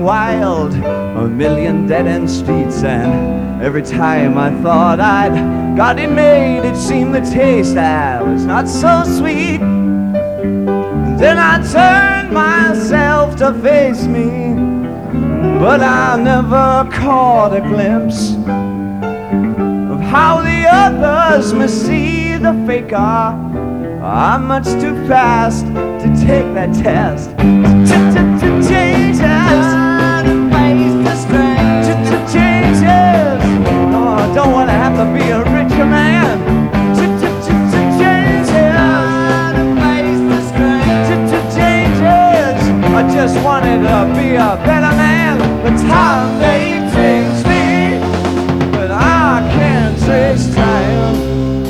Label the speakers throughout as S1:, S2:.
S1: wild, a million dead-end streets, and every time I thought I'd got it made, it seemed the taste that was not so sweet. Then I turned myself to face me, but I never caught a glimpse of how the others must see the faker. I'm much too fast to take that test. Changes, changes. Oh, I don't want to have to be a richer man. Changes. I just wanted to be a better man. The time they change me, but I can't trace time.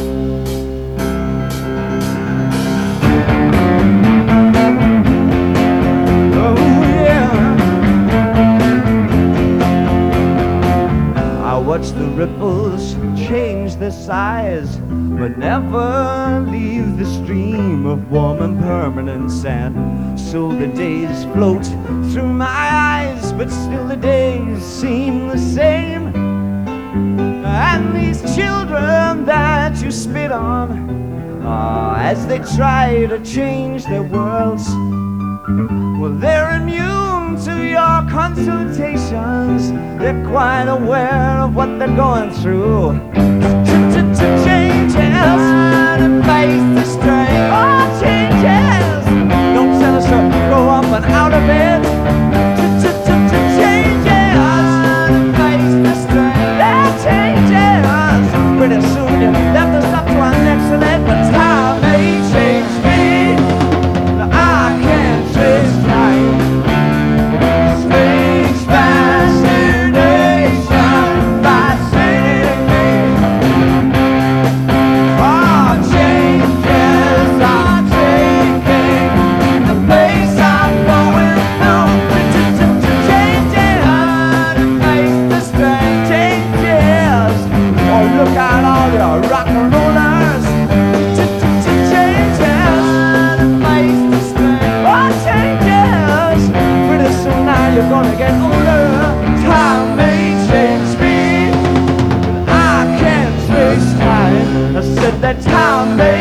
S1: Watch the ripples change their size, but never leave the stream of warm and permanent sand. So the days float through my eyes, but still the days seem the same. And these children that you spit on, as they try to change their worlds, well, they're immune to your consultations. They're quite aware of what they're going through. Changes, to face the strain. Oh, changes. Don't tell us to grow up and out of it. Changes, to face the strain. Yeah, changes. Pretty soon you left us up to our necks in it, but time may change me. I can't trace time. Strange fascination fascinating me. Oh, changes are taking the place I'm going through. Changes to face the strange. Changes. Oh, look at all your rock and rollers. Changes to face the strange. Oh, changes. Pretty soon now you're gonna get older. Time may change me, but I can't trace time. I said that time may